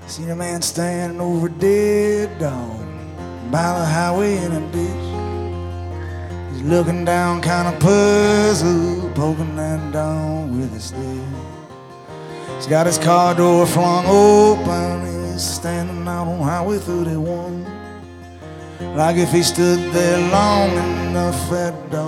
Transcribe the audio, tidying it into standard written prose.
Seen a man standing over a dead dog by the highway in a ditch. He's looking down kind of puzzled, poking that dog with a stick. He's got his car door flung open. He's standing out on Highway 31, like if he stood there long enough, that dog